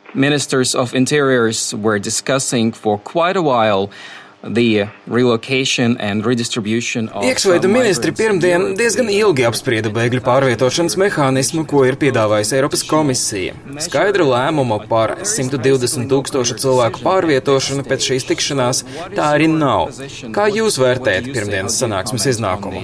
Ministers of Interiors were discussing for quite a while the relocation and redistribution of Iekšlietu ministri pirmdien diezgan ilgi apsprieda bēgļu pārvietošanas mehānismu, ko ir piedāvājusi Eiropas komisija. Skaidru lēmumu par 120 000 cilvēku pārvietošanu pēc šīs tikšanās tā arī nav. Kā jūs vērtējat pirmdienas sanāksmes iznākumu?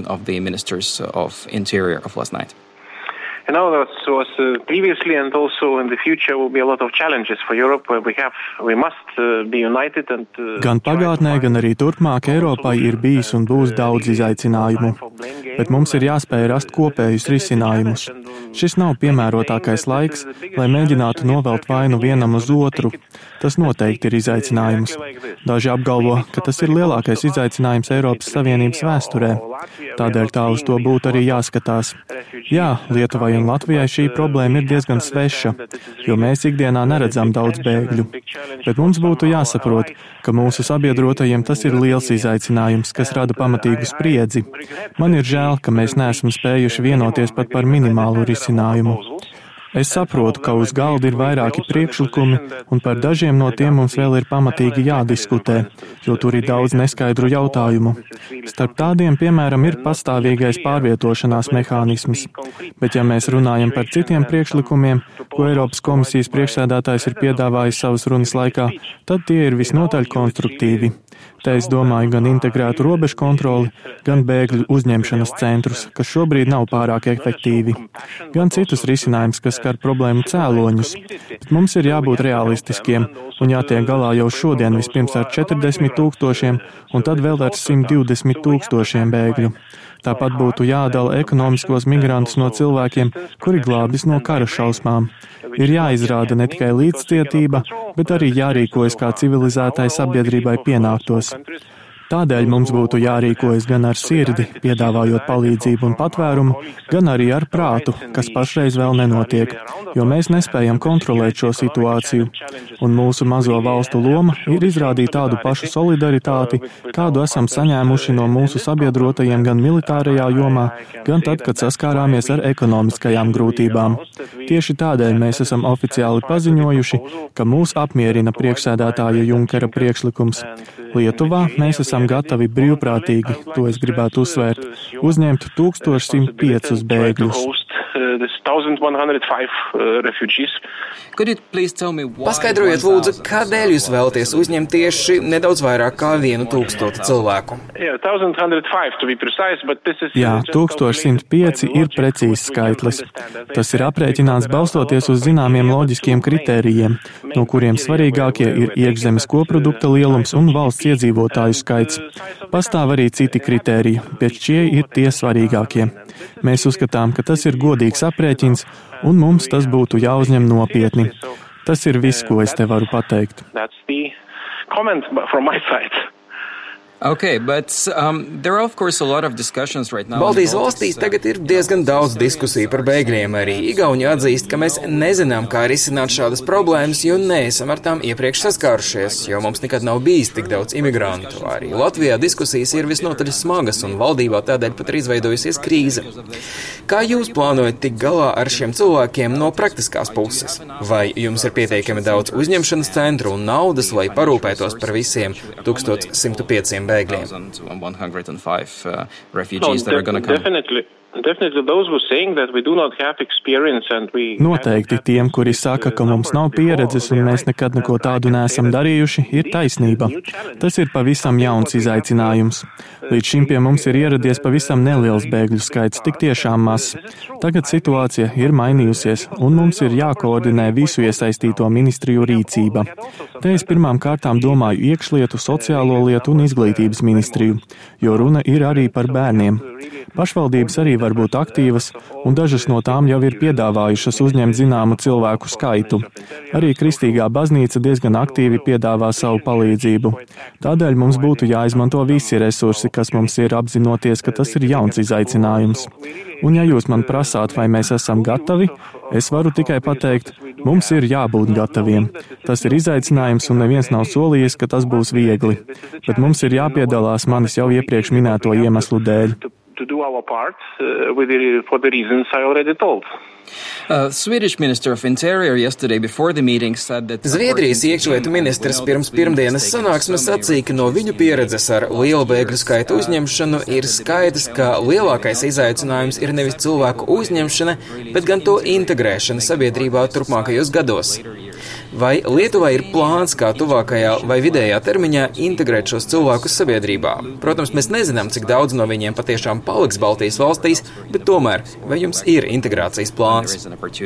That was previously and also in the future will be a lot of challenges for Europe where we must be united and Gan pagātnē, gan arī turpmāk Eiropai ir bijis un būs daudz izaicinājumu, bet mums ir jāspēj rast kopējus risinājumus. Šis nav piemērotākais laiks, lai mēģinātu novelt vainu vienam uz otru. Tas noteikti ir izaicinājums. Daži apgalvo, ka tas ir lielākais izaicinājums Eiropas Savienības vēsturē. Tādēļ tā uz to būtu arī jāskatās. Jā, Lietuvai un Latvijai šī problēma ir diezgan sveša, jo mēs ikdienā neredzam daudz bēgļu. Bet mums būtu jāsaprot, ka mūsu sabiedrotajiem tas ir liels izaicinājums, kas rada pamatīgu spriedzi. Man ir žēl, ka mēs neesam spējuši vienoties pat par minimālu risinājumu. Es saprotu, ka uz galda ir vairāki priekšlikumi, un par dažiem no tiem mums vēl ir pamatīgi jādiskutē, jo tur ir daudz neskaidru jautājumu. Starp tādiem, piemēram, ir pastāvīgais pārvietošanās mehānisms, bet ja mēs runājam par citiem priekšlikumiem, ko Eiropas komisijas priekšsēdētājs ir piedāvājis savas runas laikā, tad tie ir visnotaļ konstruktīvi. Te es domāju gan integrētu robežu kontroli, gan bēgļu uzņemšanas centrus, kas šobrīd nav pārāk efektīvi, gan citus risinājumus, kas skar problēmu cēloņus. Bet mums ir jābūt realistiskiem un jātiek galā jau šodien vispirms ar 40 000 un tad vēl ar 120 000 bēgļu. Tāpat būtu jādala ekonomiskos migrantus no cilvēkiem, kuri glābjas no kara šausmām. Ir jāizrāda ne tikai līdzcietība, bet arī jārīkojas kā civilizētai sabiedrībai pienāktos. Tādēļ mums būtu jārīkojas gan ar sirdi, piedāvājot palīdzību un patvērumu, gan arī ar prātu, kas pašreiz vēl nenotiek, jo mēs nespējam kontrolēt šo situāciju. Un mūsu mazo valstu loma ir izrādīt tādu pašu solidaritāti, kādu esam saņēmuši no mūsu sabiedrotajiem gan militārajā jomā, gan tad, kad saskārāmies ar ekonomiskajām grūtībām. Tieši tādēļ mēs esam oficiāli paziņojuši, ka mūs apmierina priekšsēdētāja Junkera priekšlikums. Lietuvā mēs esam gatavi brīvprātīgi, to es gribētu uzsvērt, uzņemt 1105 bēgļus. Paskaidrojiet, lūdzu, kādēļ jūs vēlaties uzņemt tieši nedaudz vairāk kā 1000 cilvēku? Jā, 1105 ir precīzs skaitlis. Tas ir aprēķināts balstoties uz zināmiem loģiskiem kritērijiem, no kuriem svarīgākie ir iekšzemes koprodukta lielums un valsts iedzīvotāju skaits. Pastāv arī citi kritēriji, bet šie ir tie svarīgākie. Mēs uzskatām, ka tas ir godīgs aprēķins, un mums tas būtu jāuzņem nopietni. Tas ir viss, ko es te varu pateikt. Okay, but there are of course a lot of discussions right now. Baltijas valstīs tagad ir diezgan daudz diskusiju par bēgļiem. Arī Igauni atzīst, ka mēs nezinām, kā risināt šādas problēmas, jo neesam ar tām iepriekš saskārušies, jo mums nekad nav bijis tik daudz imigrantu. Arī Latvijā diskusijas ir visnotaļ smagas un valdībā tādēļ pat ir izveidojusies krīze. Kā jūs plānojat tikt galā ar šiem cilvēkiem no praktiskās puses? Vai jums ir pietiekami daudz uzņemšanas centru un naudas, lai parūpētos par visiem 1105 bēgļiem? Noteikti tiem, kuri saka, ka mums nav pieredzes un mēs nekad neko tādu neesam darījuši, ir taisnība. Tas ir pavisam jauns izaicinājums. Līdz šim pie mums ir ieradies pavisam neliels bēgļu skaits, tik tiešām mazs. Tagad situācija ir mainījusies, un mums ir jākoordinē visu iesaistīto ministriju rīcība. Te es pirmām kārtām domāju iekšlietu, sociālo lietu un izglītības ministriju, jo runa ir arī par bērniem. Pašvaldības arī var būt aktīvas, un dažas no tām jau ir piedāvājušas uzņemt zināmu cilvēku skaitu. Arī Kristīgā baznīca diezgan aktīvi piedāvā savu palīdzību. Tādēļ mums būtu jāizmanto visi resursi, kas mums ir, apzinoties, ka tas ir jauns izaicinājums. Un ja jūs man prasāt, vai mēs esam gatavi, es varu tikai pateikt, mums ir jābūt gataviem. Tas ir izaicinājums, un neviens nav solījis, ka tas būs viegli. Bet mums ir jāpiedalās manis jau iepriekš minēto iemeslu dēļ. to do our part for the reasons I already told. Swedish Minister of Interior yesterday before the meeting said that Zviedrijas iekšlietu ministrs pirms pirmdienas sanāksmes sacīja, ka no viņu pieredzes ar lielu bēgļu skaitu uzņemšanu ir skaidrs, ka lielākais izaicinājums ir nevis cilvēku uzņemšana, bet gan to integrēšana sabiedrībā turpmākajos gados. Vai Lietuvai ir plāns, kā tuvākajā vai vidējā termiņā integrēt šos cilvēkus sabiedrībā? Protams, mēs nezinām, cik daudz no viņiem patiešām paliks Baltijas valstīs, bet tomēr, vai jums ir integrācijas plāns?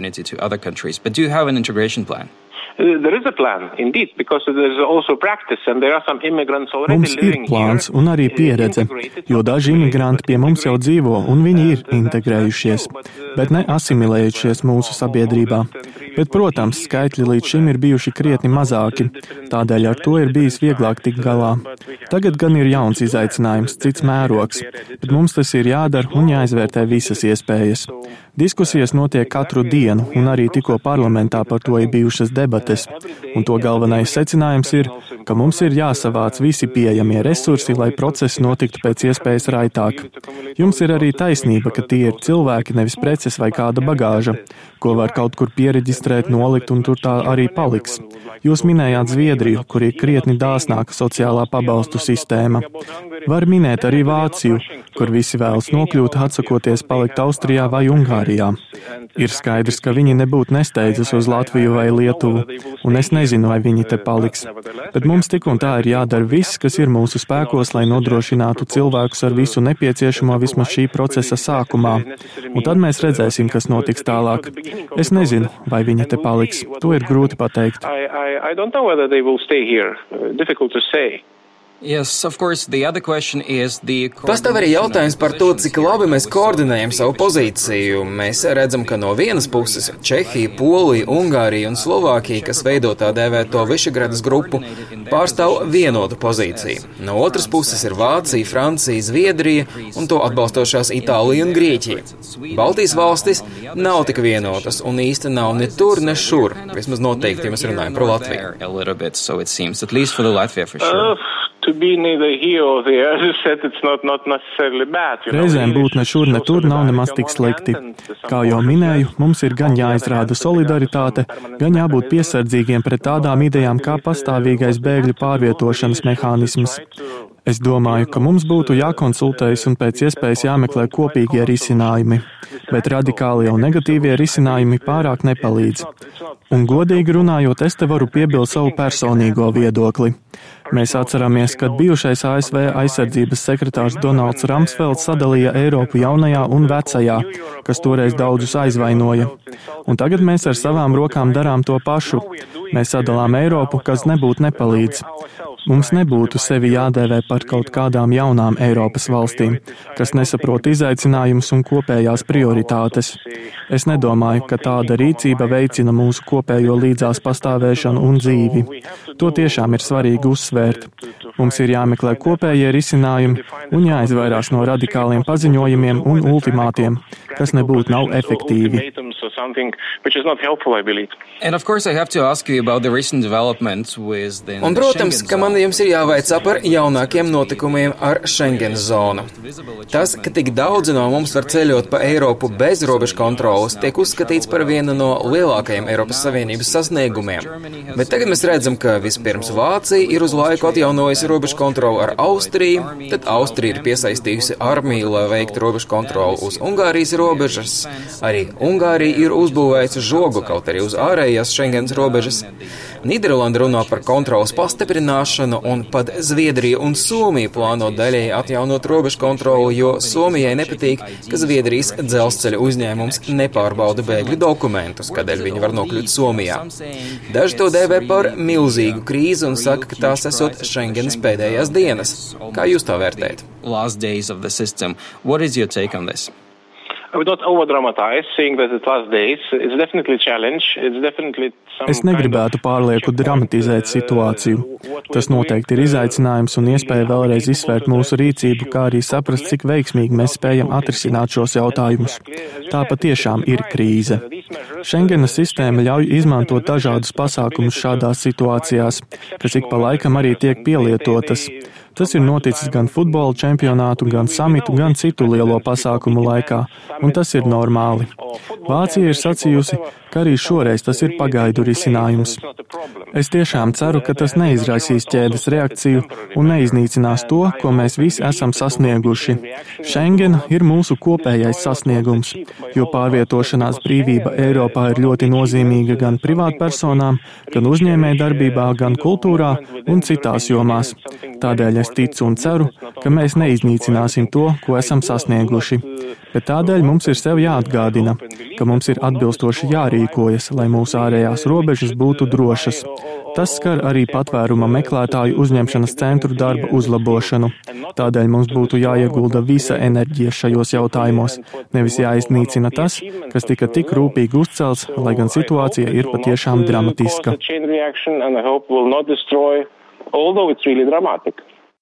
There is a plan, indeed, because there is also practice and there are some immigrants already living here. Mums ir plāns un arī pieredze, jo daži imigranti pie mums jau dzīvo un viņi ir integrējušies, bet ne asimilējušies mūsu sabiedrībā. Bet, protams, skaitļi līdz šim ir bijuši krietni mazāki, tādēļ ar to ir bijis vieglāk tikt galā. Tagad gan ir jauns izaicinājums, cits mērogs, bet mums tas ir jādara un jāizvērtē visas iespējas. Diskusijas notiek katru dienu, un arī tikko parlamentā par to ir bijušas debates, un to galvenais secinājums ir, ka mums ir jāsavāc visi pieejamie resursi, lai procesi notiktu pēc iespējas raitāk. Jums ir arī taisnība, ka tie ir cilvēki, nevis preces vai kāda bagāža, ko var kaut kur piereģistrēt, nolikt, un tur tā arī paliks. Jūs minējāt Zviedriju, kur ir krietni dāsnāka sociālā pabalstu sistēma. Var minēt arī Vāciju, kur visi vēlas nokļūt, atsakoties palikt Austrijā vai Ungārijā. Ir skaidrs, ka viņi nebūtu nesteidzas uz Latviju vai Lietuvu, un es nezinu, vai viņi te paliks. Bet mums tik un tā ir jādara viss, kas ir mūsu spēkos, lai nodrošinātu cilvēkus ar visu nepieciešamo vismaz šī procesa sākumā. Un tad mēs redzēsim, kas notiks tālāk. Es nezinu, vai viņi te paliks. To ir grūti pateikt. I don't know whether they will stay here. Difficult to say. Yes, of course, the other question is the... Pastāv arī jautājums par to, cik labi mēs koordinējam savu pozīciju. Mēs redzam, ka no vienas puses Čehija, Polija, Ungārija un Slovākija, kas veido tā dēvēto Višegradas grupu, pārstāv vienotu pozīciju. No otras puses ir Vācija, Francija, Zviedrija un to atbalstošās Itālija un Grieķija. Baltijas valstis nav tik vienotas un īsti nav ne tur, ne šur. Vismaz noteikti, ja mēs runājam par Latviju. Reizēm būt ne šur, ne tur nav nemaz tik slikti. Kā jau minēju, mums ir gan jāizrāda solidaritāte, gan jābūt piesardzīgiem pret tādām idejām kā pastāvīgais bēgļu pārvietošanas mehānisms. Es domāju, ka mums būtu jākonsultējas un pēc iespējas jāmeklē kopīgie risinājumi, bet radikālie un negatīvie risinājumi pārāk nepalīdz. Un godīgi runājot, es te varu piebilst savu personīgo viedokli. Mēs atceramies, kad bijušais ASV aizsardzības sekretārs Donalds Rumsfelds sadalīja Eiropu jaunajā un vecajā, kas toreiz daudzus aizvainoja. Un tagad mēs ar savām rokām darām to pašu. Mēs sadalām Eiropu, kas nebūtu nepalīdz. Mums nebūtu sevi jādēvē par kaut kādām jaunām Eiropas valstīm, kas nesaprot izaicinājumus un kopējās prioritātes. Es nedomāju, ka tāda rīcība veicina mūsu kopējo līdzās pastāvēšanu un dzīvi. To tiešām ir svarīgi uzsvērt. Mums ir jāmeklē kopējie risinājumi un jāizvairās no radikāliem paziņojumiem un ultimātiem, kas nebūtu nav efektīvi. Un, protams, ka man jums ir jāvaicā par jaunākiem notikumiem ar Schengenas zonu. Tas, ka tik daudzi no mums var ceļot pa Eiropu bez robežu kontrolas, tiek uzskatīts par vienu no lielākajiem Eiropas Savienības sasniegumiem. Bet tagad mēs redzam, ka vispirms Vācija ir uz laiku atjaunojusi robežu kontroli ar Austriju, tad Austrija ir piesaistījusi armiju, lai veiktu robežu kontroli uz Ungārijas robežas. Arī Ungārija ir uzbūvējusi žogu, kaut arī uz ārējās Schengenas robežas. Nīderlanda runā par kontrolas pastiprināšanu, un pat Zviedrija un Somija plāno daļēji atjaunot robežu kontroli, jo Somijai nepatīk, ka Zviedrijas dzelzceļa uzņēmums nepārbauda bēgļu dokumentus, kādēļ viņi var nokļūt Somijā. Daži to dēvē par milzīgu krīzi un saka, ka tās esot Schengenas pēdējās dienas. Kā jūs to vērtējat? I would not over-dramatize, saying that it's last days. It's definitely a challenge. It's definitely Es negribētu pārlieku dramatizēt situāciju. Tas noteikti ir izaicinājums un iespēja vēlreiz izsvērt mūsu rīcību, kā arī saprast, cik veiksmīgi mēs spējam atrisināt šos jautājumus. Tā patiešām ir krīze. Schengenas sistēma ļauj izmantot dažādus pasākumus šādās situācijās, kas ik pa laikam arī tiek pielietotas. Tas ir noticis gan futbola čempionātu, gan samitu, gan citu lielo pasākumu laikā, un tas ir normāli. Vācija ir sacījusi, ka arī šoreiz tas ir pagaidu risinājums. Es tiešām ceru, ka tas neizraisīs ķēdes reakciju un neiznīcinās to, ko mēs visi esam sasnieguši. Schengen ir mūsu kopējais sasniegums, jo pārvietošanās brīvība Eiropā ir ļoti nozīmīga gan privātpersonām, gan uzņēmējdarbībā, gan kultūrā un citās jomās. Tādēļ es ticu un ceru, ka mēs neiznīcināsim to, ko esam sasnieguši. Bet tādēļ mums ir sev jāatgādina, ka mums ir atbilstoši jārīkojas, lai mūsu ārējās robežas būtu drošas. Tas skar arī patvēruma meklētāju uzņemšanas centru darba uzlabošanu. Tādēļ mums būtu jāiegulda visa enerģija šajos jautājumos, nevis jāiznīcina tas, kas tika tik rūpīgi uzcelts, lai gan situācija ir patiešām dramatiska.